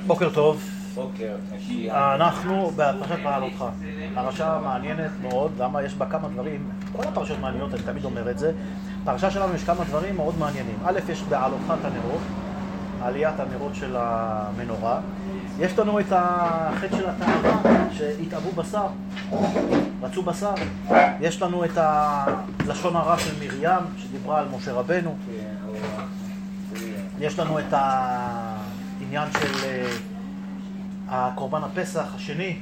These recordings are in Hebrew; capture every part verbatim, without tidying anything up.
בוקר טוב. בוקר. אנחנו בפרשת בעלותך. פרשה מעניינת מאוד, למה יש בה כמה דברים, כל הפרשות מעניינות, אני תמיד אומר את זה. פרשה שלנו יש כמה דברים מאוד מעניינים. א', יש בעלותך את הנרות, עליית הנרות של המנורה. יש לנו את החטא של הטהרה, שהתאבו בשר, רצו בשר. יש לנו את הלשון הרע של מרים, שדיברה על משה רבנו. יש לנו את העניין של הקורבן הפסח השני,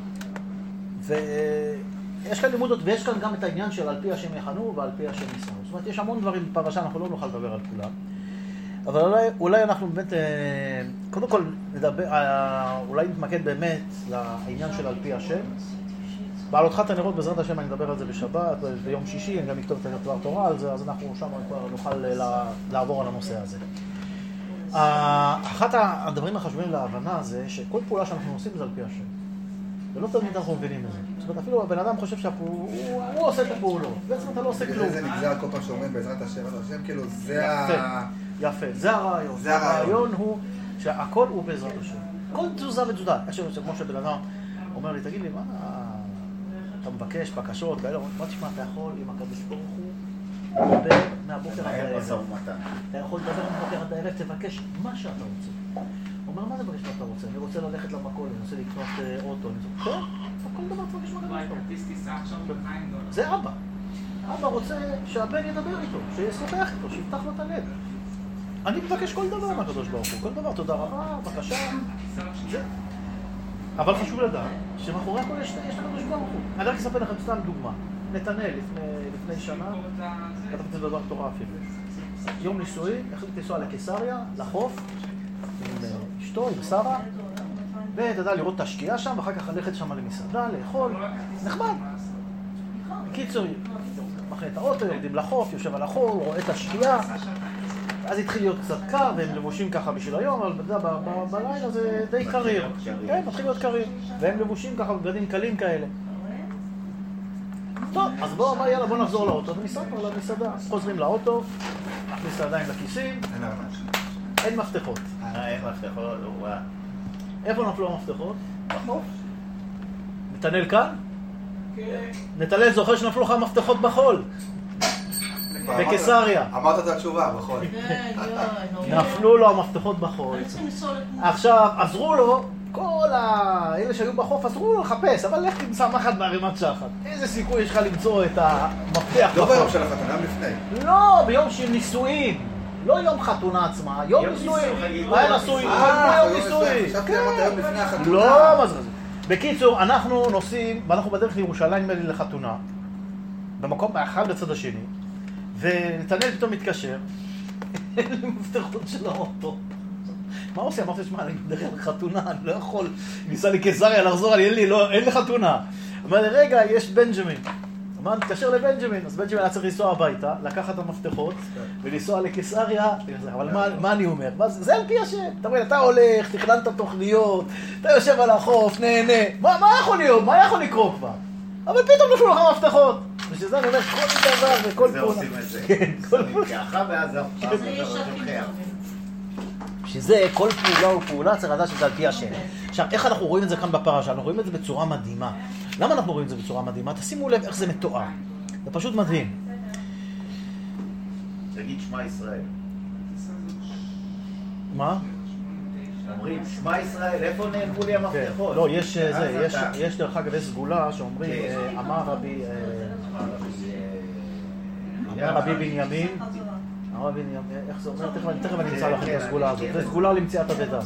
ויש כאן לימודות, ויש כאן גם את העניין של על פי השם יחנו ועל פי השם ישרו. זאת אומרת, יש המון דברים בפרשה, אנחנו לא נוכל לדבר על כולם. אבל אולי, אולי אנחנו באמת, קודם כל נדבר, אולי נתמקד באמת לעניין של על פי השם. בעלותך את הנרות, בעזרת השם אני מדבר על זה בשבת, ביום שישי, אני גם אכתוב את דבר תורה על זה, אז אנחנו שם נוכל לעבור על הנושא הזה. אחת הדברים החשובים להבנה זה שכל פעולה שאנחנו עושים זה על פי השם. ולא תמיד אנחנו מבינים את זה. זאת אומרת, אפילו הבן אדם חושב שהוא עושה את הפעולות. בעצם אתה לא עושה כלום. זה נגזר כל פעם שאומרים בעזרת השם, בעזרת השם, כאילו זה ה... יפה, זה הרעיון. זה הרעיון. הרעיון הוא שהכל הוא בעזרת השם. כל תזוזה ותזוזה. כמו שבן אדם אומר לי, תגיד לי, מה אתה מבקש, בקשות, כאלה, מה תשמע, אתה יכול עם הקדוש ברוך הוא לדבר מהבוקר עד הערב. אתה יכול לדבר מהבוקר עד הערב, תבקש מה שאתה רוצה. הוא אומר, מה זה בקש מה אתה רוצה? אני רוצה ללכת למקום, אני רוצה לקנות אוטו. כן, כל דבר תבקש מה אתה רוצה. זה אבא. אבא רוצה שהבן ידבר איתו, שישוחח איתו, שיפתח לו את הלב. אני מבקש כל דבר מהקדוש ברוך הוא, כל דבר, תודה רבה, בבקשה. זה. אבל חשוב לדעת שמאחורי הכל יש לקדוש ברוך הוא. אני רק אספר לכם סתם דוגמה. נתנאל לפני שנה, כתבתי את זה בדבר תורה אפילו. יום נישואין, החליט לנסוע לקיסריה, לחוף, עם אשתו, עם שרה, ואתה יודע, לראות את השקיעה שם, ואחר כך ללכת שם למסעדה, לאכול. נחמד. קיצור, מחנה את האוטו, יורדים לחוף, יושב על החול, רואה את השקיעה. אז התחיל להיות קצת קר, והם לבושים ככה בשביל היום, אבל אתה יודע, בלילה זה די קריר. כן, מתחיל להיות קריר. והם לבושים ככה בגדים קלים כאלה. טוב, אז בואו, מה יאללה, בואו נחזור לאוטו, וניסע כבר למסעדה. חוזרים לאוטו, נכניס את הידיים לכיסים. אין מפתחות. אין מפתחות, וואו. איפה נפלו המפתחות? בחוף. נתנאל כאן? כן. נתנאל זוכר שנפלו לך המפתחות בחול. בקיסריה. אמרת את התשובה, בחול. נפלו לו המפתחות בחול. עכשיו, עזרו לו, כל האלה שהיו בחוף עזרו לו לחפש, אבל לך תמצא מחד בערימת שחת. איזה סיכוי יש לך למצוא את המפתח בחול? לא ביום של החתונה, יום לפני. לא, ביום של נישואין. לא יום חתונה עצמה, יום נישואין. היה נשוי, יום נישואין. חשבתי אמרת היום לפני החתונה. לא, מה זה? בקיצור, אנחנו נוסעים, ואנחנו בדרך לירושלים לחתונה, במקום האחד בצד השני, ונתנאל פתאום מתקשר, אין לי מפתחות של האוטו. מה עושה? אמרתי, שמע, אני בדרך לחתונה, אני לא יכול, ניסה לי קיסריה לחזור, אין לי, לא, אין לי חתונה. אמר לי, רגע, יש בנג'מין. אמר, נתקשר לבנג'מין, אז בנג'מין היה צריך לנסוע הביתה, לקחת את המפתחות, ולנסוע לקיסריה, אבל מה, מה אני אומר? מה, זה על פי השם. אתה אומר, אתה הולך, תכננת תוכניות, אתה יושב על החוף, נהנה. מה, מה יכול להיות? מה יכול לקרות כבר? אבל פתאום נפלו לך מפתחות. ושזה אני אומר, כל דבר וכל פעולה. זה עושים את זה. כן, כל פעולה. ככה ואז הפעם זה תומכח. שזה כל פעולה ופעולה צריך לדעת שזה על פי השם. עכשיו, איך אנחנו רואים את זה כאן בפרשה? אנחנו רואים את זה בצורה מדהימה. למה אנחנו רואים את זה בצורה מדהימה? תשימו לב איך זה מתואר. זה פשוט מדהים. תגיד שמע ישראל. מה? אומרים, שמע ישראל, איפה נעלמו לי המפתחות? לא, יש זה, יש דרך אגב, יש סגולה שאומרים, אמר רבי, אמר רבי בנימין, אמר רבי בנימין, איך זה אומר? תכף אני אמצא לכם את הסגולה הזאת. זה סגולה למציאת אבדה.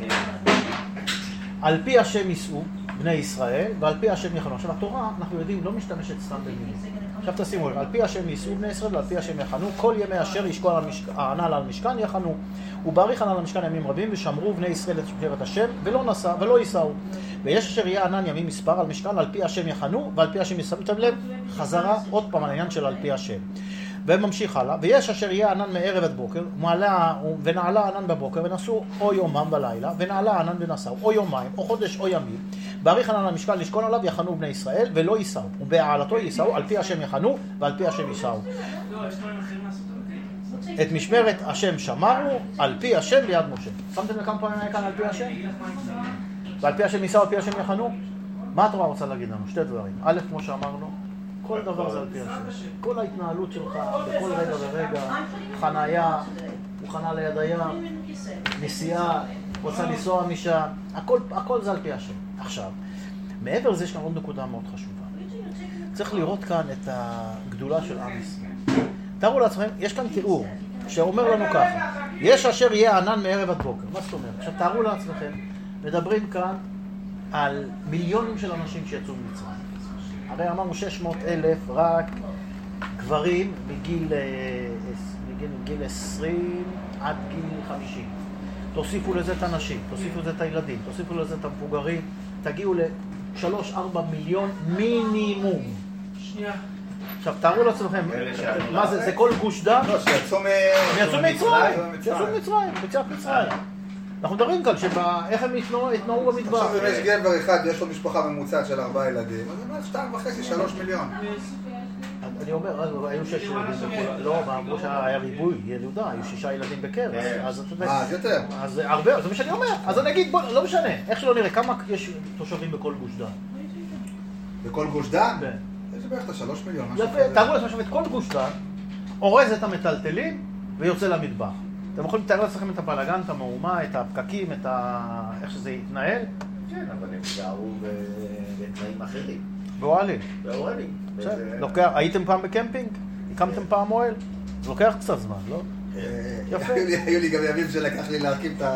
על פי השם ייסעו בני ישראל, ועל פי השם יחנו. עכשיו, התורה, אנחנו יודעים, לא משתמשת סתם במילים. עכשיו תשימו לב, על פי השם ייסעו בני ישראל, ועל פי השם יחנו, כל ימי אשר ישקוע הענל על משכן יחנו, ובאריך ענן על משכן ימים רבים, ושמרו בני ישראל את שבט השם, ולא נסע, ולא ייסעו. ויש אשר יהיה ענן ימים מספר על משכן, על פי השם יחנו, ועל פי השם ישמתם לב, חזרה עוד פעם על העניין של על פי השם. וממשיך הלאה, ויש אשר יהיה ענן מערב עד בוקר, ונעלה ענן בבוקר, ונסעו או יומם בלילה, ונעלה ענן ונסעו, או יומיים, או חודש, או ימים. באריך ענן המשכן לשכון עליו, יחנו בני ישראל, ולא ייסעו. ובהעלתו ייסעו, על פי השם יחנו, ועל פי השם ייסעו. לא, יש דברים אחרים לעשות, את משמרת השם שמרו על פי השם ביד משה. שמתם לכמה פעמים היה כאן על פי השם? ועל פי השם ניסה, על פי השם יחנו? מה התורה רוצה להגיד לנו? שתי דברים. א', כמו שאמרנו, כל דבר זה על פי השם. כל ההתנהלות שלך, בכל רגע ורגע, חניה, הוא חנה ליד הים, נסיעה, רוצה לנסוע משם, הכל, הכל זה על פי השם. עכשיו, מעבר לזה יש כאן עוד נקודה מאוד חשובה. צריך לראות כאן את הגדולה של עם ישראל. תארו לעצמם, יש כאן תיאור שאומר לנו ככה, יש אשר יהיה ענן מערב עד בוקר. מה זאת אומרת? עכשיו תארו לעצמכם, מדברים כאן על מיליונים של אנשים שיצאו ממצרים. הרי אמרנו שש מאות אלף רק גברים בגיל, בגיל, בגיל עשרים עד גיל חמישים. תוסיפו לזה את הנשים, תוסיפו לזה את הילדים, תוסיפו לזה את המבוגרים, תגיעו לשלוש ארבע מיליון מינימום. שנייה. עכשיו, תארו לעצמכם, מה זה, זה כל גוש דן? לא, שיצאו ממצרים. שיצאו ממצרים, בצעת מצרים. אנחנו מדברים כאן, איך הם התנועו במדבר. עכשיו, אם יש גבר אחד ויש לו משפחה ממוצעת של ארבעה ילדים, אז זה שתיים וחצי, שלוש מיליון. אני אומר, היו שש ילדים, לא, אמרו שהיה ריבוי ילודה, היו שישה ילדים בקרס. אז יותר. אז הרבה, זה מה שאני אומר. אז אני אגיד, בוא, לא משנה, איך שלא נראה, כמה יש תושבים בכל גוש דן? בכל גוש דן? כן. יש בערך את השלוש מיליון. יפה, תארו לעצמם את כל גוש דן, אורז את המטלטלים ויוצא למטבח. אתם יכולים לתאר לעצמכם את הבלגן, את המהומה, את הפקקים, את ה... איך שזה יתנהל? כן, אבל הם שערו בתנאים אחרים. באוהלים. באוהלים. לוקח, הייתם פעם בקמפינג? הקמתם פעם אוהל? זה לוקח קצת זמן, לא? יפה. היו לי גם ימים שלקח לי להקים את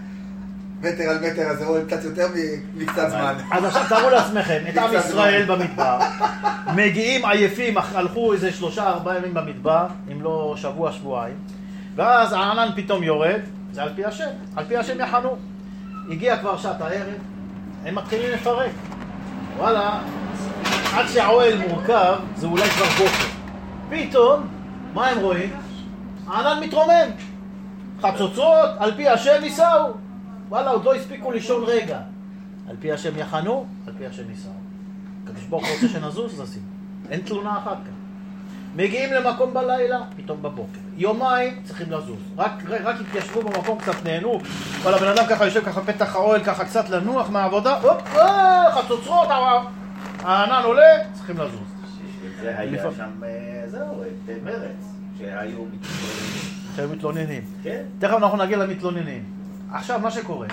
המטר על מטר הזה, אוהל קצת יותר מקצת זמן. אז עכשיו תארו לעצמכם, את עם ישראל במדבר, מגיעים עייפים, הלכו איזה שלושה ארבעה ימים במדבר, אם לא שבוע, שבועיים, ואז הענן פתאום יורד, זה על פי השם, על פי השם יחנו. הגיע כבר שעת הערב, הם מתחילים לפרק. וואלה, עד שהאוהל מורכב, זה אולי כבר בוקר. פתאום, מה הם רואים? הענן מתרומם. חצוצרות, על פי השם ניסאו. וואלה, עוד לא הספיקו לישון רגע. על פי השם יחנו, על פי השם ניסאו. הקדוש ברוך הוא רוצה שנזוז, זזים. אין תלונה אחת כאן. מגיעים למקום בלילה, פתאום בבוקר. יומיים צריכים לזוז. רק, רק התיישבו במקום, קצת נהנו. אבל הבן אדם ככה יושב ככה פתח האוהל, ככה קצת לנוח מהעבודה. הופ, אה, חצוצרות, הענן עולה, צריכים לזוז. זה היה שם, זהו, במרץ, שהיו מתלוננים. שהיו מתלוננים. כן. תכף אנחנו נגיע למתלוננים. עכשיו, מה שקורה,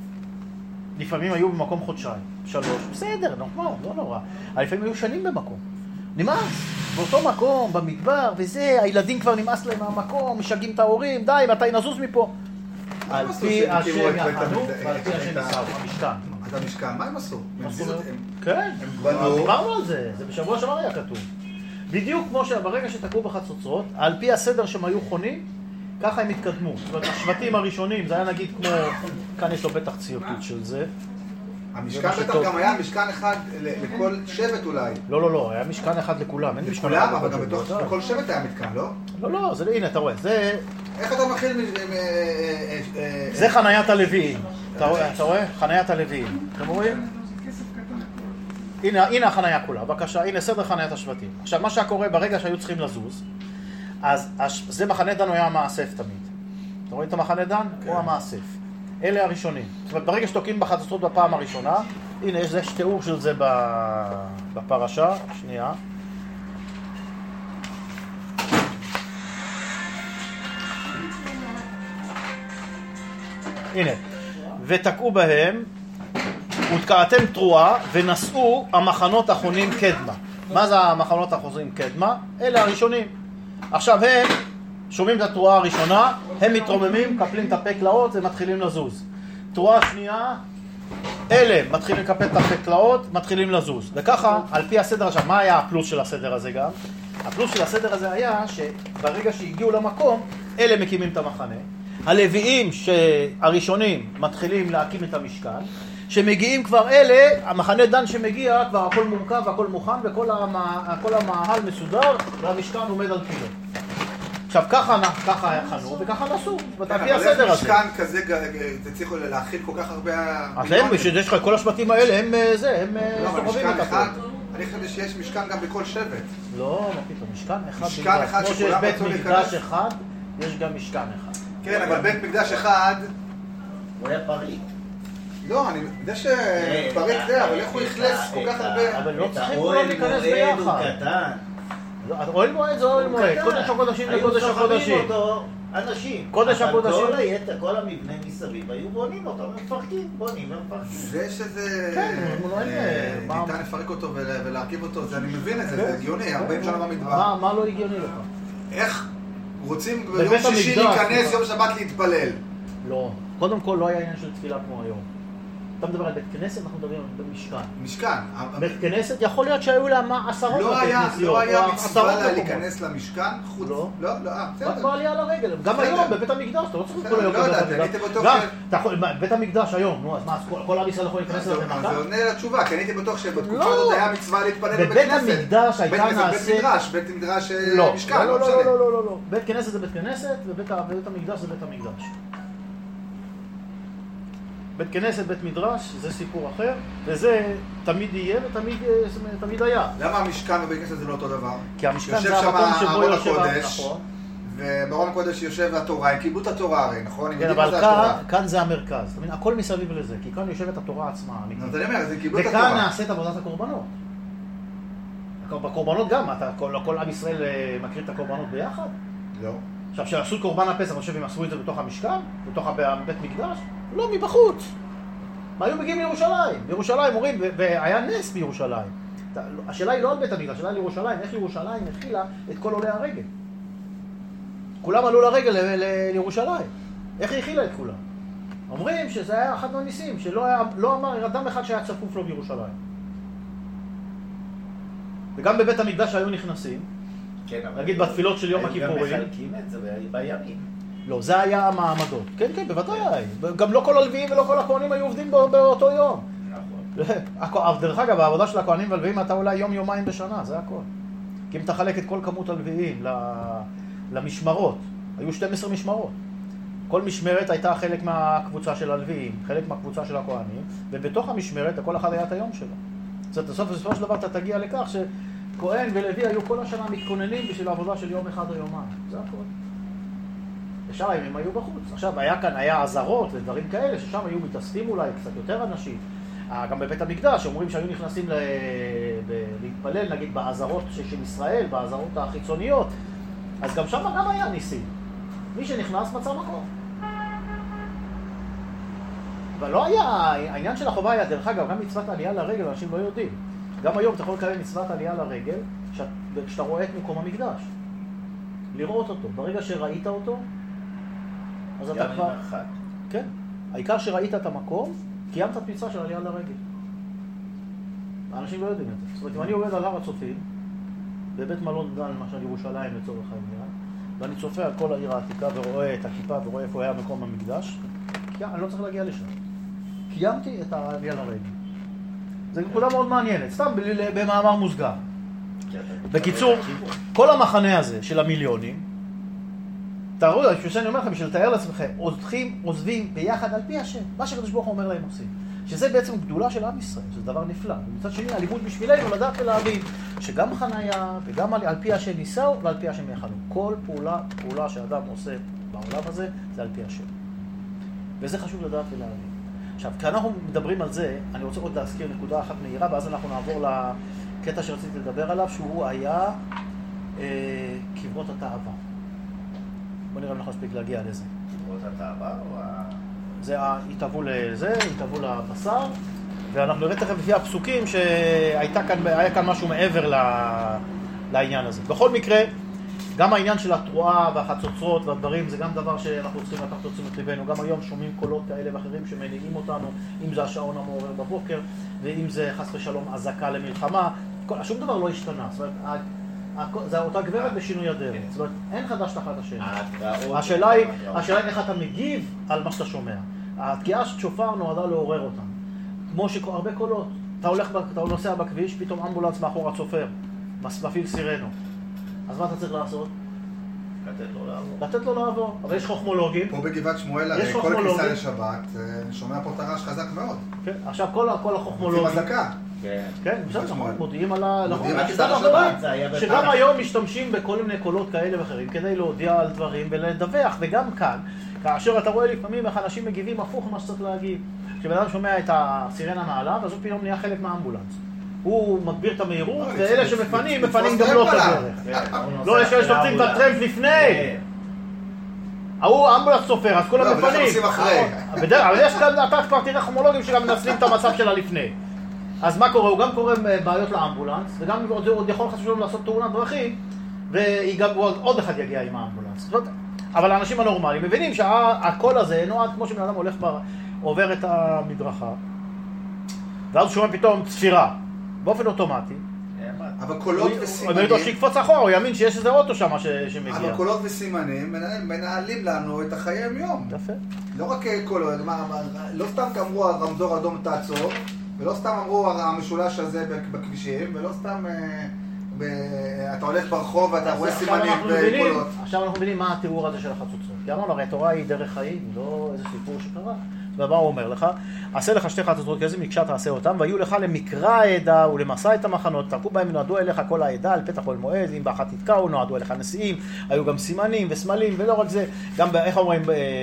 לפעמים היו במקום חודשיים, שלוש, בסדר, נורמל, לא נורא. לפעמים היו שנים במקום. נמאס, באותו מקום, במדבר, וזה, הילדים כבר נמאס להם מהמקום, משגעים את ההורים, די, מתי נזוז מפה? על פי השם יחנו, ועל פי השם ניסאו, המשכן. את המשכן, מה הם עשו? כן, הם בנו. דיברנו על זה, זה בשבוע שעבר היה כתוב. בדיוק כמו שברגע שתקעו בחצוצרות, על פי הסדר שהם היו חונים, ככה הם התקדמו. זאת אומרת, השבטים הראשונים, זה היה נגיד כמו, כאן יש לו בטח ציוטות של זה. המשכן בטח גם היה משכן אחד לכל שבט אולי. לא, לא, לא, היה משכן אחד לכולם. לכולם, אבל גם בכל שבט היה מתקן, לא? לא, לא, זה, הנה, אתה רואה, זה... איך אתה מכיל... זה חניית הלוויים. אתה רואה? חניית הלוויים. אתם רואים? הנה, הנה החניה כולה, בבקשה, הנה סדר חניית השבטים. עכשיו, מה שקורה ברגע שהיו צריכים לזוז, אז זה מחנה דן, הוא היה המאסף תמיד. אתם רואים את המחנה דן? הוא המאסף. אלה הראשונים. זאת אומרת, ברגע שתוקעים בחצוצרות בפעם הראשונה, הנה, יש, יש תיאור של זה בפרשה, שנייה. הנה, ותקעו בהם, ותקעתם תרועה, ונשאו המחנות החונים קדמה. מה זה המחנות החוזרים קדמה? אלה הראשונים. עכשיו הם שומעים את התרועה הראשונה, הם מתרוממים, קפלים את הפקלאות ומתחילים לזוז. תרועה שנייה, אלה מתחילים לקפל את הפקלאות, מתחילים לזוז. וככה, על פי הסדר עכשיו, מה היה הפלוס של הסדר הזה גם? הפלוס של הסדר הזה היה שברגע שהגיעו למקום, אלה מקימים את המחנה. הלוויים שהראשונים מתחילים להקים את המשכן, שמגיעים כבר אלה, המחנה דן שמגיע, כבר הכל מורכב והכל מוכן, וכל הכל המאהל מסודר, והמשכן עומד על פילו. עכשיו ככה, ככה חנו וככה נסו, לפי הסדר הזה. משכן כזה, זה צריך להכיל כל כך הרבה... אז הם, שיש לך כל השבטים האלה, הם זה, הם סוחבים את הכל. אני חושב שיש משכן גם בכל שבט. לא, מה פתאום, משכן אחד. משכן אחד כמו שיש בית מקדש אחד, יש גם משכן אחד. כן, אבל בית מקדש אחד... הוא היה פריט. לא, אני יודע שפריט זה, אבל איך הוא אכלס כל כך הרבה... אבל לא צריכים כולם להיכנס ביחד. הוא קטן. אוהל מועד זה אוהל מועד. קודש הקודשים זה קודש הקודשים. אנשים. קודש הקודשים. אבל כל היתר, כל המבנה מסביב, היו בונים אותם, מפרקים, בונים ומפרקים. זה שזה... כן, הוא נועל... ניתן לפרק אותו ולהרכיב אותו, זה אני מבין את זה, זה הגיוני, ארבעים שנה במדבר. מה לא הגיוני לך? איך רוצים ביום שישי להיכנס יום שבת להתפלל? לא. קודם כל לא היה עניין של תפילה כמו היום. אתה מדבר על בית כנסת, אנחנו מדברים על משכן. משכן. בית כנסת יכול להיות שהיו לה עשרות בתי כנסיות. לא היה מצווה לה להיכנס למשכן חוץ? לא. לא, לא, אה, בסדר. רק בעלייה לרגל. גם היום בבית המקדש, אתה לא צריך כל היום לא יודעת, הייתי בטוח ש... בית המקדש היום, נו, אז מה, כל עם ישראל יכול להיכנס לזה במכה? זה עונה לתשובה, כי הייתי בטוח שבתקופה הזאת היה מצווה להתפלל בבית בבית כנסת. המקדש הייתה נעשית... בית מדרש, בית מדרש משכן, לא, לא משנה. לא, לא, לא, לא. בית כנסת זה בית כנסת, ובית המקדש זה בית המקדש. בית כנסת, בית מדרש, זה סיפור אחר, וזה תמיד יהיה ותמיד היה. למה המשכן ובית כנסת זה לא אותו דבר? כי המשכן זה המקום שבו יושב נכון. וברון הקודש יושב התורה, הם קיבלו את התורה הרי, נכון? כן, אבל כאן זה המרכז, הכל מסביב לזה, כי כאן יושבת התורה עצמה, האמיתית. אז אני אומר, זה קיבלו את התורה. וכאן נעשית עבודת הקורבנות. בקורבנות גם, כל עם ישראל מקריב את הקורבנות ביחד? לא. עכשיו, כשעשו קורבן הפסח, אני חושב, הם עשו את זה בתוך המשכן, בתוך בית מקדש? לא, מבחוץ. היו מגיעים לירושלים. בירושלים אומרים, והיה נס בירושלים. השאלה היא לא על בית המקדש, השאלה היא לירושלים. איך ירושלים הכילה את כל עולי הרגל? כולם עלו לרגל לירושלים. איך היא הכילה את כולם? אומרים שזה היה אחד מהניסים, שלא היה, לא אמר אדם אחד שהיה צפוף לו בירושלים. וגם בבית המקדש היו נכנסים, נגיד בתפילות של יום הכיפורים. הם גם מחלקים את זה בימים. לא, זה היה המעמדות. כן, כן, בוודאי. גם לא כל הלוויים ולא כל הכהנים היו עובדים באותו יום. נכון. דרך אגב, העבודה של הכהנים והלוויים הייתה אולי יום-יומיים בשנה, זה הכל. כי אם תחלק את כל כמות הלוויים למשמרות, היו שתים עשרה משמרות. כל משמרת הייתה חלק מהקבוצה של הלוויים, חלק מהקבוצה של הכהנים, ובתוך המשמרת, כל אחד היה את היום שלו. זאת אומרת, בסופו של דבר אתה תגיע לכך שכהן ולוי היו כל השנה מתכוננים בשביל העבודה של יום אחד או יומיים. זה הכל. בשאר הימים היו בחוץ. עכשיו, היה כאן, היה עזרות ודברים כאלה, ששם היו מתאספים אולי קצת יותר אנשים. גם בבית המקדש, אומרים שהיו נכנסים ל... להתפלל, נגיד, בעזרות של ישראל, בעזרות החיצוניות. אז גם שם גם היה ניסים. מי שנכנס מצא מקום. אבל לא היה, העניין של החובה היה, דרך אגב, גם מצוות עלייה לרגל, אנשים לא יודעים. גם היום אתה יכול לקבל מצוות עלייה לרגל, כשאתה רואה את מקום המקדש. לראות אותו. ברגע שראית אותו, אז אתה כבר... כן. העיקר שראית את המקום, קיימת את מצווה של עלייה לרגל. האנשים לא יודעים את זה. זאת אומרת, אם אני עובד על הר הצופים, בבית מלון דן, למשל ירושלים לצורך העניין, ואני צופה על כל העיר העתיקה ורואה את הכיפה ורואה איפה היה מקום המקדש, אני לא צריך להגיע לשם. קיימתי את העלייה לרגל. זו נקודה מאוד מעניינת, סתם במאמר מוסגר. בקיצור, כל המחנה הזה של המיליונים, תראו, שאני אומר לכם, בשביל לתאר לעצמכם, עוזבים, עוזבים ביחד על פי השם, מה שקדוש ברוך הוא אומר להם עושים. שזה בעצם גדולה של עם ישראל, שזה דבר נפלא. ומצד שני, הלימוד בשבילנו לדעת ולהבין שגם חניה וגם על, על פי השם ניסהו ועל פי השם יחלו. כל פעולה, פעולה שאדם עושה בעולם הזה, זה על פי השם. וזה חשוב לדעת ולהבין. עכשיו, כשאנחנו מדברים על זה, אני רוצה עוד להזכיר נקודה אחת מהירה, ואז אנחנו נעבור לקטע שרציתי לדבר עליו, שהוא היה אה, קברות התאווה. בוא נראה אם אנחנו נספיק להגיע לזה. קברות התאווה או ה... זה התאוו לזה, התאוו לבשר, ואנחנו נראה תכף לפי הפסוקים שהיה כאן, כאן משהו מעבר לעניין הזה. בכל מקרה, גם העניין של התרועה והחצוצרות והדברים, זה גם דבר שאנחנו צריכים לקחת תשומת ליבנו. גם היום שומעים קולות כאלה ואחרים שמנהיגים אותנו, אם זה השעון המעורר בבוקר, ואם זה חס ושלום אזעקה למלחמה. שום דבר לא השתנה. זאת אומרת, זה אותה גברת בשינוי הדרך. זאת אומרת, אין חדש תחת השני. השאלה היא, השאלה היא איך אתה מגיב על מה שאתה שומע. התקיעה של שופר נועדה לעורר אותם. כמו שהרבה קולות. אתה הולך, אתה נוסע בכביש, פתאום אמבולנס מאחור הצופר. מפעיל סירנו. אז מה אתה צריך לעשות? לתת לו לעבור. לתת לו לעבור. אבל יש חוכמולוגים. פה בגבעת שמואל, הרי כל כניסה לשבת, אני שומע פה את הרעש חזק מאוד. כן, עכשיו כל החוכמולוגים... עושים אזעקה. כן, בסדר, מודיעים על ה... מודיעים על שגם כניסת השבת, זה היה שגם בתנ"ך. היום משתמשים בכל מיני קולות כאלה ואחרים כדי להודיע על דברים ולדווח, וגם כאן, כאשר אתה רואה לפעמים איך אנשים מגיבים הפוך ממה שצריך להגיב. כשבן אדם שומע את הסירנה מעליו, אז הוא פתאום נהיה חלק מהאמבולנס. הוא מגביר את המהירות, ואלה שמפנים, מפנים גם לא את הדרך. לא, יש כאלה שופטים את הטרמפ לפני. ההוא אמבולנס סופר, אז כולם מפנים. לא, בדרך עושים אחרי. אבל יש כאן, אתה כבר תראה כרומולוגים שגם מנצלים את המצב שלה לפני. אז מה קורה? הוא גם קורא בעיות לאמבולנס, וגם עוד יכול חשוב שלום לעשות תאונת דרכים, ועוד אחד יגיע עם האמבולנס. אבל האנשים הנורמליים מבינים שהקול הזה נועד כמו שבן אדם הולך, עובר את המדרכה, ואז הוא שומע פתאום צפירה, באופן אוטומטי. אבל קולות וסימנים... הוא ידעו שיקפוץ אחורה, הוא יאמין שיש איזה אוטו שם שמגיע. אבל קולות וסימנים מנהלים לנו את החיי היום. יפה. לא רק קולות, לא סתם אמרו הרמזור אדום תעצור, ולא סתם אמרו המשולש הזה בכבישים, ולא סתם אתה הולך ברחוב ואתה רואה סימנים וקולות. עכשיו אנחנו מבינים מה התיאור הזה של החצוצרות. כי אמרנו, הרי התורה היא דרך חיים, לא איזה סיפור שקרה. ומה הוא אומר לך? עשה לך שתי חצוצרות כזה, מקשה תעשה אותם, והיו לך למקרא העדה ולמסע את המחנות, תרקו בהם ונועדו אליך כל העדה, על פתח כל מועד, אם באחת תתקעו, נועדו אליך נשיאים, היו גם סימנים וסמלים, ולא רק זה, גם, איך אומרים,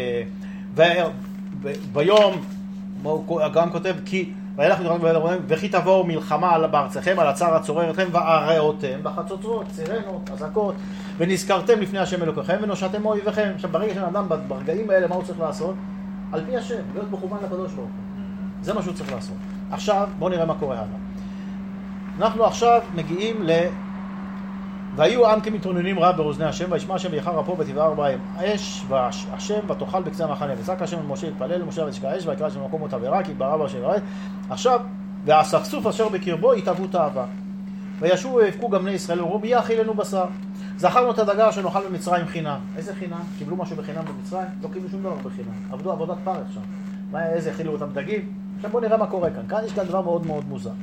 ביום, גם כותב, כי, וכי תבואו מלחמה בארצכם, על הצער הצורר אתכם, והרעותם בחצוצרות, צירנות, אזעקות, ונזכרתם לפני השם אלוקיכם, ונושעתם אויביכם. עכשיו, ברגע של אדם, ברגעים האלה, מה הוא צריך לעשות? על פי השם, להיות מכוון לקדוש ברוך הוא. זה מה שהוא צריך לעשות. עכשיו, בואו נראה מה קורה הלאה. אנחנו עכשיו מגיעים ל... והיו עם כמתרוננים רב באוזני השם, וישמע השם ויחר אפו ותבער בהם אש והשם ותאכל בקצה המחנה. וצעק השם אל משה יתפלל למשה ותשקע אש ויקרא השם במקום תבערה כי ברא בהשם ירד. עכשיו, והאספסוף אשר בקרבו יתאבו תאווה. וישובו ויבכו גם בני ישראל ואמרו מי יאכילנו בשר. זכרנו את הדגה שנאכל במצרים חינם. איזה חינם? קיבלו משהו בחינם במצרים? לא קיבלו שום דבר בחינם. עבדו עבודת פרך שם. מה, איזה הכילו אותם דגים? עכשיו בואו נראה מה קורה כאן. כאן יש כאן דבר מאוד מאוד מוזר.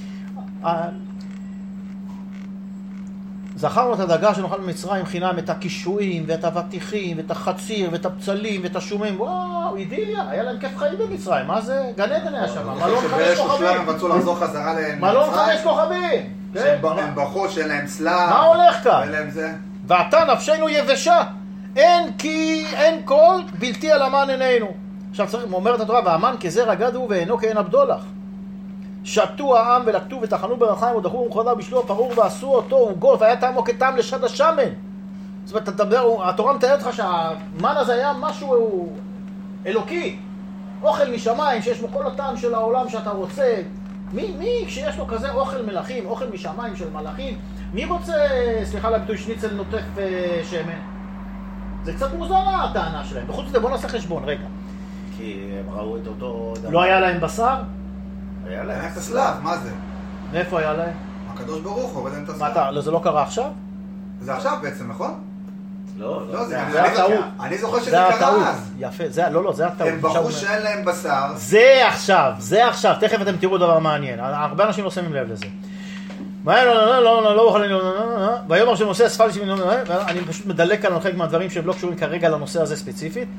זכרנו את הדגה שנאכל במצרים חינם, את הקישואים ואת האבטיחים ואת החציר ואת הבצלים ואת השומים. וואו, אידיליה, היה להם כיף חיים במצרים. מה זה? גן עדן היה שם. מלון חמש כוכבים. הם רצו לחזור חזרה למצרים. מלון חמש כוכבים. הם בחוש, שאין להם צלב. מה הולך כאן? אין להם זה. ועתה נפשנו יבשה. אין כי, אין כל, בלתי על המן עינינו. עכשיו צריך, אומרת התורה, והמן כזרע גד הוא ואינו כאין הבדולח. שתו העם ולקטו ותחנו ברחיים ודחו ומחרדה בשלו הפרור ועשו אותו עוגות והיה טעמו כטעם לשד השמן. זאת אומרת, תדבר, התורה מתארת לך שהמן הזה היה משהו אלוקי. אוכל משמיים שיש בו כל הטעם של העולם שאתה רוצה. מי, מי כשיש לו כזה אוכל מלכים, אוכל משמיים של מלאכים, מי רוצה, סליחה לביטוי, שניצל נוטף אה, שמן? זה קצת מוזר הטענה שלהם. בחוץ לזה בוא נעשה חשבון, רגע. כי הם ראו את אותו דבר. לא היה להם בשר? היה להם. היה את הסלב, מה זה? מאיפה היה להם? הקדוש ברוך הוא, אבל אין את הסלב. מה אתה, זה לא קרה עכשיו? זה עכשיו בעצם, נכון? לא, לא, זה זה הטעות. אני זוכר שזה זה קרה הטעות. אז. יפה, זה, לא, לא, זה הטעות. הם בחרו שאין להם בשר. זה עכשיו, זה עכשיו. תכף אתם תראו דבר מעניין. הרבה אנשים לא שמים לב לזה. מה, לא, לא, לא, לא, לא, אוכל, לא, לא, לא, לא. והיום עכשיו נושא אספל שלי, אני פשוט מדלק כאן על חלק מהדברים שהם לא קשורים כרגע לנושא הזה ספציפית.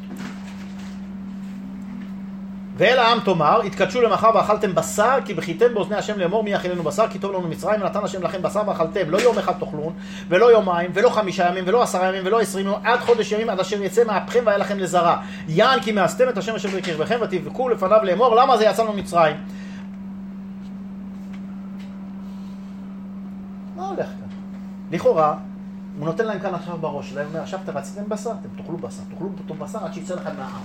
ואל העם תאמר, התקדשו למחר ואכלתם בשר, כי בכיתם באוזני השם לאמור מי יאכילנו בשר, כי טוב לנו מצרים, ונתן השם לכם בשר ואכלתם, לא יום אחד תאכלון, ולא יומיים, ולא חמישה ימים, ולא עשרה ימים, ולא עשרים ימים, עד חודש ימים, עד אשר יצא מאפכם והיה לכם לזרע. יען כי מאסתם את השם אשר בקרבכם, ותבכו לפניו לאמור, למה זה יצאנו מצרים? מה הולך כאן? לכאורה, הוא נותן להם כאן עכשיו בראש שלהם, אומר, עכשיו תרציתם בשר, אתם תאכלו בשר, תאכלו פתאום בשר עד שיצא לכם מהעם.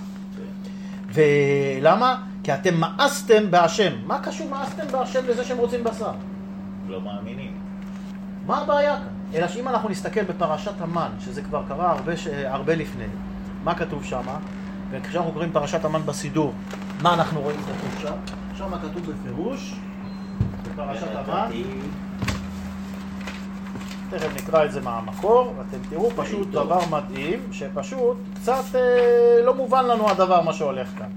ולמה? כי אתם מאסתם בהשם. מה קשור מאסתם בהשם לזה שהם רוצים בשר? לא מאמינים. מה הבעיה כאן? אלא שאם אנחנו נסתכל בפרשת המן, שזה כבר קרה הרבה, הרבה לפני, מה כתוב שם? וכשאנחנו קוראים פרשת המן בסידור, מה אנחנו רואים כתוב שם? שם כתוב בפירוש, בפרשת המן, תכף נקרא את זה מהמקור, ואתם תראו פשוט דבר מדהים, שפשוט קצת אה, לא מובן לנו הדבר מה שהולך כאן.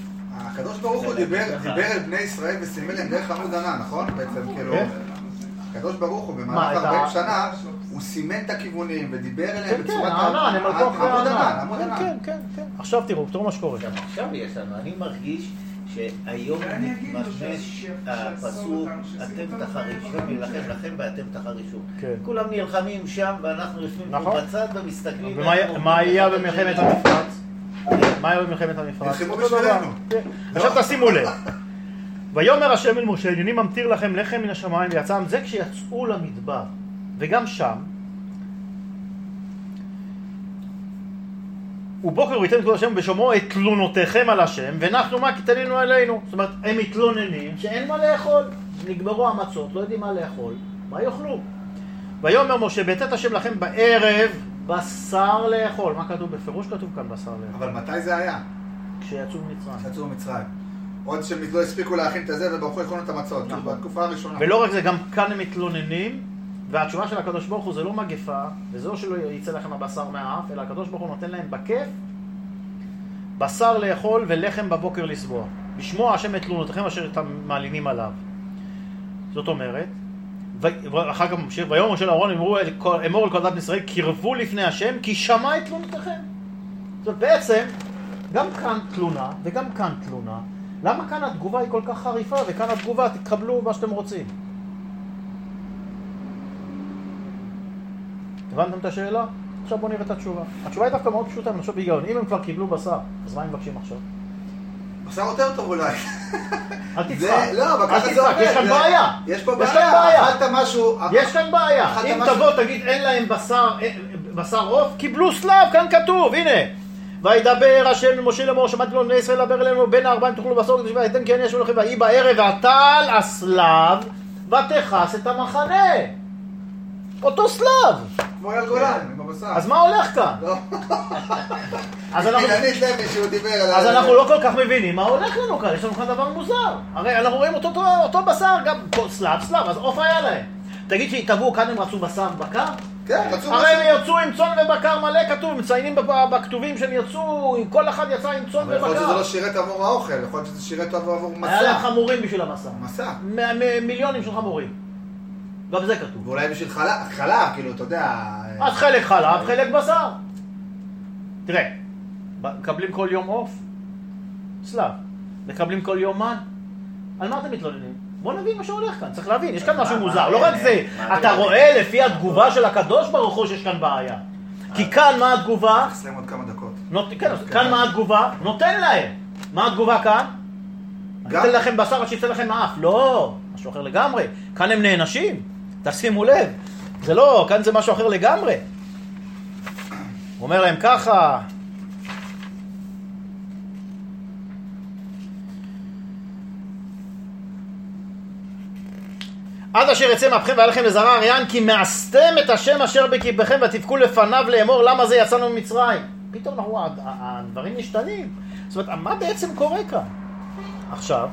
הקדוש ברוך הוא דיבר אל בני ישראל וסימל להם דרך עמוד ענן, נכון? בעצם כאילו... הקדוש ברוך הוא במהלך ארבעים שנה, הוא סימן את הכיוונים ודיבר אליהם בצורת... כן, הענן, הם הלכו אחרי הענן. עמוד ענן. כן, כן, כן. עכשיו תראו, תראו מה שקורה. עכשיו יש לנו, אני מרגיש שהיום מתממש הפסוק, אתם תחרישו, לכם לכם ואתם תחרישו. כולם נלחמים שם ואנחנו יושבים פה בצד ומסתכלים. ומה היה במלחמת המפרץ? מה היה במלחמת המפרץ? נלחמו בשבילנו. עכשיו תשימו לב. ויאמר השם אל משה, הנני ממטיר לכם לחם מן השמיים ויצאם, זה כשיצאו למדבר. וגם שם, ובוקר ויתן את כבוד השם בשומעו את תלונותיכם על השם, ואנחנו מה כתנינו עלינו. זאת אומרת, הם מתלוננים שאין מה לאכול. נגמרו המצות, לא יודעים מה לאכול. מה יאכלו? ויאמר משה, ביתת השם לכם בערב בשר לאכול. מה כתוב? בפירוש כתוב כאן בשר לאכול. אבל מתי זה היה? כשיצאו ממצרים. כשיצאו ממצרים. עוד שהם לא הספיקו להכין את זה וברחו יכולנו את המצות. נכון. בתקופה הראשונה. ולא רק זה, גם כאן הם מתלוננים, והתשובה של הקדוש ברוך הוא זה לא מגפה, וזה לא שלא יצא לכם הבשר מהאף, אלא הקדוש ברוך הוא נותן להם בכיף בשר לאכול ולחם בבוקר לסבוע. לשמוע השם את תלונותיכם אשר אתם מעלימים עליו. זאת אומרת, ואחר כך ממשיך, ויאמר משה לאהרון, אמרו אל כל עדת ישראל, קרבו לפני השם, כי שמע את תלונותיכם. זאת אומרת, בעצם, גם כאן תלונה וגם כאן תלונה. למה כאן התגובה היא כל כך חריפה, וכאן התגובה, תקבלו מה שאתם רוצים? הבנתם את השאלה? עכשיו בואו נראה את התשובה. התשובה היא דווקא מאוד פשוטה, אני חושב בהיגיון. אם הם כבר קיבלו בשר, אז מה הם מבקשים עכשיו? בשר יותר טוב אולי. אל תצחק. לא, אבל ככה זה עומד. יש כאן בעיה. יש פה בעיה. אכלת משהו... יש כאן בעיה. אם תבוא, תגיד, אין להם בשר עוף, קיבלו סלב, כאן כתוב, הנה. וידבר השם למשה לאמור, שמעתי לו בני ישראל לדבר אלינו, בין הארבעים תאכלו בשר כדי ואתם כן ישבו לכם, ויהי בערב ועטל הסלב ותכס את המחנה. אותו סלב. כמו אייל גולן, עם הבשר. אז מה הולך כאן? לא. אז אנחנו... אילנית לוי שהוא דיבר על... אז אנחנו לא כל כך מבינים מה הולך לנו כאן, יש לנו כאן דבר מוזר. הרי אנחנו רואים אותו בשר, גם סלב, סלב, אז עוף היה להם. תגיד שהתאבו כאן הם רצו בשר בקר? כן, רצו הרי הם יצאו עם צאן ובקר מלא, כתוב, מציינים בכתובים שהם יצאו, כל אחד יצא עם צאן ובקר. אבל יכול להיות שזה לא שירת עבור האוכל, יכול להיות שזה שירת עבור מסע. היה להם חמורים בשביל המסע. מסע. מיליונים של חמורים. גם זה כתוב. ואולי בשביל חלב, כאילו, אתה יודע... אז חלק חלב, חלק בשר. תראה, מקבלים כל יום עוף, סלב. מקבלים כל יום מן. על מה אתם מתלוננים? בוא נבין מה שהולך כאן, צריך להבין, יש כאן משהו מוזר, לא רק זה, אתה רואה לפי התגובה של הקדוש ברוך הוא שיש כאן בעיה. כי כאן מה התגובה? נסיים עוד כמה דקות. כאן מה התגובה? נותן להם. מה התגובה כאן? ניתן לכם בשר עד שיצא לכם מאף. לא, משהו אחר לגמרי. כאן הם נענשים, תשימו לב. זה לא, כאן זה משהו אחר לגמרי. הוא אומר להם ככה, עד אשר יצא מאפכם והיה לכם לזרע אריין, כי מאסתם את השם אשר בקרבכם ותבכו לפניו לאמור, למה זה יצאנו ממצרים? פתאום אנחנו, הדברים משתנים. זאת אומרת, מה בעצם קורה כאן? עכשיו,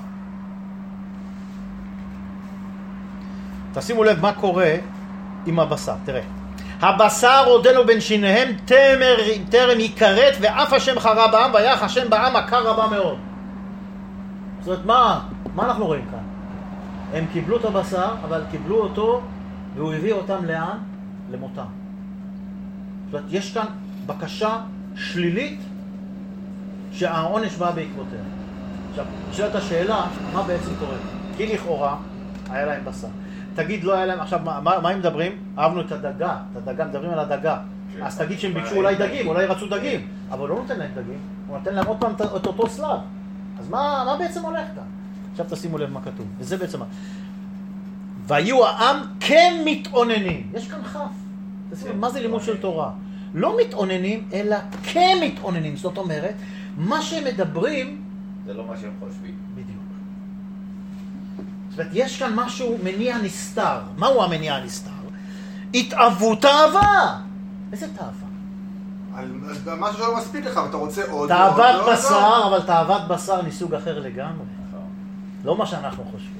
תשימו לב מה קורה עם הבשר. תראה, הבשר עודנו בין שיניהם תמר, תרם יקרת, ואף השם חרה בעם, ויח השם בעם עקר רבה מאוד. זאת אומרת, מה, מה אנחנו רואים כאן? הם קיבלו את הבשר, אבל קיבלו אותו, והוא הביא אותם לאן? למותם. זאת אומרת, יש כאן בקשה שלילית שהעונש בא בעקבותיה. עכשיו, נשאלת השאלה, מה בעצם קורה? כי לכאורה היה להם בשר. תגיד, לא היה להם, עכשיו, מה, מה הם מדברים? אהבנו את הדגה, את הדגה, מדברים על הדגה. אז תגיד שהם ביקשו אולי דגים, אולי רצו דגים, אבל לא נותן להם דגים, הוא נותן להם עוד פעם את אותו סלב. אז מה, מה בעצם הולך כאן? עכשיו תשימו לב מה כתוב, וזה בעצם מה. והיו העם כמתאוננים. יש כאן חף. תשימו, מה זה לימוד של תורה? לא מתאוננים, אלא כמתאוננים. זאת אומרת, מה שהם מדברים... זה לא מה שהם חושבים. בדיוק. זאת אומרת, יש כאן משהו מניע נסתר. מהו המניע הנסתר? התאוות תאווה. איזה תאווה? על משהו שלא מספיק לך, ואתה רוצה עוד... תאוות בשר, אבל תאוות בשר מסוג אחר לגמרי. לא מה שאנחנו חושבים.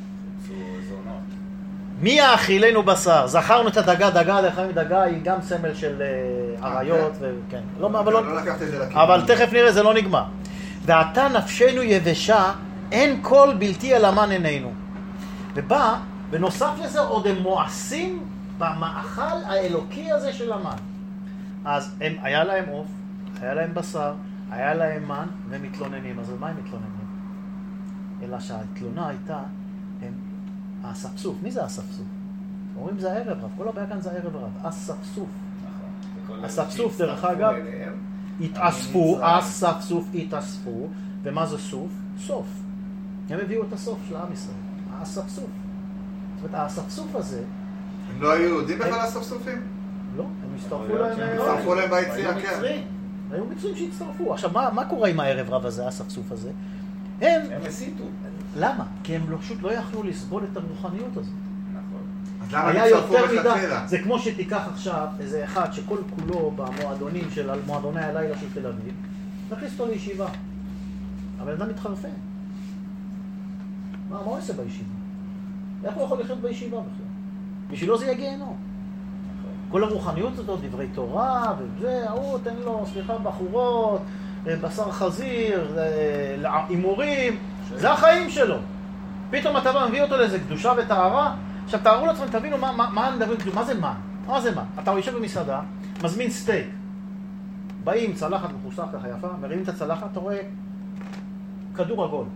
מי האכילנו בשר? זכרנו את הדגה, דגה, דגה, דגה היא גם סמל של עריות, וכן. אבל תכף נראה, זה לא נגמר. ועתה נפשנו יבשה, אין כל בלתי אלא מן עינינו. ובא ונוסף לזה עוד הם מואסים במאכל האלוקי הזה של המן. אז הם, היה להם עוף, היה להם בשר, היה להם מן, והם מתלוננים. אז על מה הם מתלוננים? אלא שהתלונה הייתה, הם האספסוף. מי זה האספסוף? אומרים זה הערב רב, כל הבעיה כאן זה הערב רב, אספסוף. אספסוף דרך אגב, התאספו, אספסוף התאספו, ומה זה סוף? סוף. הם הביאו את הסוף של העם ישראל, האספסוף. זאת אומרת, האספסוף הזה... הם לא היו יהודים בכלל האספסופים? לא, הם הצטרפו להם... הם הצטרפו להם ביציאה, כן. היו מצרים שהצטרפו. עכשיו, מה קורה עם הערב רב הזה, האספסוף הזה? הם... הם הסיתו. למה? כי הם פשוט לא יכלו לסבול את הרוחניות הזאת. אז למה הם הצטרפו בכתחילה? זה כמו שתיקח עכשיו איזה אחד שכל כולו במועדונים של מועדוני הלילה של תל אביב, תכניס אותו לישיבה. אבל אדם מתחרפן. מה, מה הוא עושה בישיבה? איך הוא יכול לחיות בישיבה בכלל? בשבילו זה יגיע גיהנום. כל הרוחניות הזאת, דברי תורה וזה, הוא תן לו, סליחה, בחורות, בשר חזיר, אימורים, זה החיים שלו. פתאום אתה מביא אותו לאיזה קדושה וטהרה. עכשיו תארו לעצמם, תבינו מה, מה, מה, מה זה מה? מה זה מה? אתה יושב במסעדה, מזמין סטייק. באים צלחת מחוסך ככה יפה, מרימים את הצלחת, אתה רואה כדור עגול.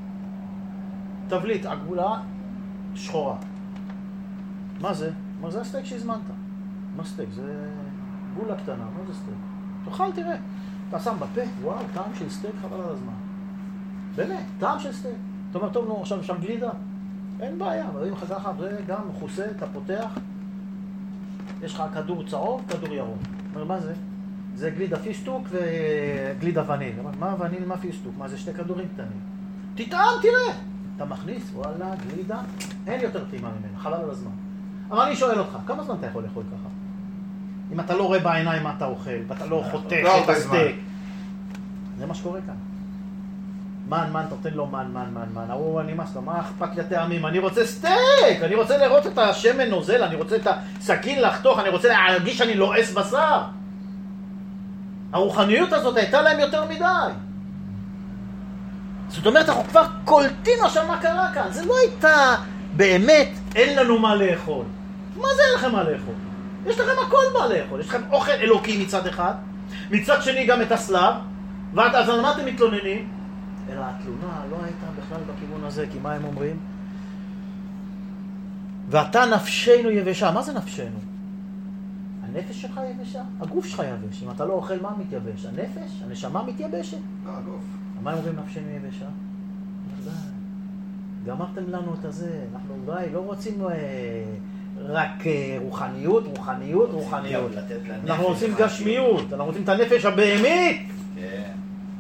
תבליט עגולה שחורה. מה זה? מה זה הסטייק שהזמנת? מה סטייק? זה גולה קטנה, מה זה סטייק? תאכל, תראה. אתה שם בפה, וואו, טעם של סטייק חבל על הזמן. באמת, טעם של סטייק. אתה אומר, טוב, נו, עכשיו שם גלידה. אין בעיה, מראים לך ככה, זה גם מחוסה, אתה פותח, יש לך כדור צהוב, כדור ירוק. אומר, מה זה? זה גלידה פיסטוק וגלידה וניל. מה וניל, מה פיסטוק? מה זה שתי כדורים קטנים? תטעם, תראה! אתה מכניס, וואלה, גלידה, אין יותר טעימה ממנה, חבל על הזמן. אבל אני שואל אותך, כמה זמן אתה יכול לאכול ככה? אם אתה לא רואה בעיניים מה אתה אוכל, ואתה לא חותך את הסטייק. זה מה שקורה כאן. מן, מן, אתה נותן לו מן, מן, מן, מן. הוא, אני מס לו, מה אכפת לי הטעמים? אני רוצה סטייק! אני רוצה לראות את השמן נוזל, אני רוצה את הסכין לחתוך, אני רוצה להרגיש שאני לועס בשר. הרוחניות הזאת הייתה להם יותר מדי. זאת אומרת, אנחנו כבר קולטים עכשיו מה קרה כאן. זה לא הייתה באמת, אין לנו מה לאכול. מה זה אין לכם מה לאכול? יש לכם הכל מה לאכול. יש לכם אוכל אלוקי מצד אחד, מצד שני גם את הסלב, ואז על מה אתם מתלוננים? אלא התלונה לא הייתה בכלל בכיוון הזה, כי מה הם אומרים? ואתה נפשנו יבשה. מה זה נפשנו? הנפש שלך יבשה? הגוף שלך יבש. אם אתה לא אוכל, מה מתייבש? הנפש? הנשמה מתייבשת? לא, הגוף. מה הם אומרים נפשנו יבשה? די. גמרתם לנו את הזה. אנחנו די, לא רוצים אה, רק אה, רוחניות, רוחניות, רוחניות. אנחנו רוצים גשמיות. אנחנו רוצים את הנפש הבהמית. כן.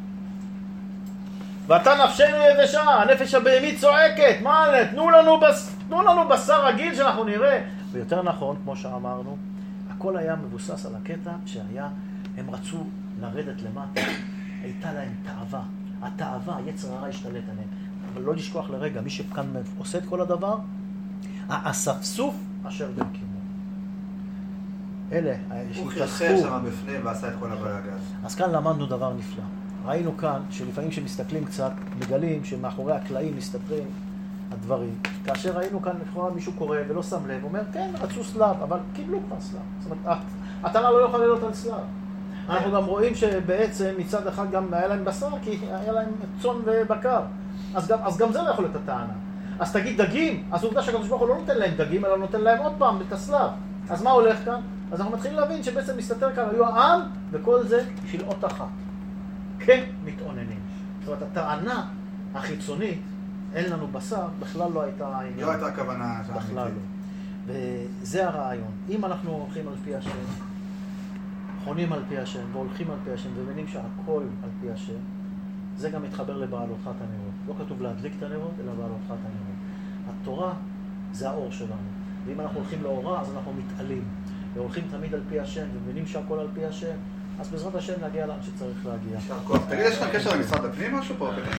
ואתה נפשנו יבשה, הנפש הבהמית צועקת, מה? תנו לנו, בס... תנו לנו בשר רגיל שאנחנו נראה. ויותר נכון, כמו שאמרנו, הכל היה מבוסס על הקטע שהיה, הם רצו לרדת למטה, הייתה להם תאווה. התאווה, היצר הרע השתלט עליהם. אבל לא לשכוח לרגע, מי שכאן עושה את כל הדבר, האספסוף אשר בן קימו. אלה, הוא חרחר שם בפנים ועשה את כל הבלגן. אז כאן למדנו דבר נפלא. ראינו כאן שלפעמים כשמסתכלים קצת, מגלים שמאחורי הקלעים מסתתרים הדברים. כאשר ראינו כאן לכאורה מישהו קורא ולא שם לב, אומר, כן, רצו סלב, אבל קיבלו כבר סלב. זאת אומרת, התנא לא יכול להיות על סלב. אנחנו גם רואים שבעצם מצד אחד גם היה להם בשר, כי היה להם צאן ובקר. אז גם, אז גם זה לא יכול להיות הטענה. אז תגיד דגים, אז עובדה שהקדוש ברוך הוא לא נותן להם דגים, אלא נותן להם עוד פעם את הסלב. אז מה הולך כאן? אז אנחנו מתחילים להבין שבעצם מסתתר כאן, היו העם, וכל זה של אות אחת. כן, מתעוננים. זאת אומרת, הטענה החיצונית, אין לנו בשר, בכלל לא הייתה העניין. לא הייתה הכוונה. בכלל לא. וזה הרעיון. אם אנחנו הולכים על פי השם, חונים על פי השם, והולכים על פי השם, ומבינים שהכל על פי השם, זה גם מתחבר לבעלותך את הנרות. לא כתוב להדליק את הנרות, אלא בעלותך את הנרות. התורה זה האור שלנו. ואם אנחנו הולכים לאורה, אז אנחנו מתעלים. והולכים תמיד על פי השם, ומבינים שהכל על פי השם, אז בעזרת השם נגיע לאן שצריך להגיע. תגיד, יש לך קשר למשרד הפנים משהו פה?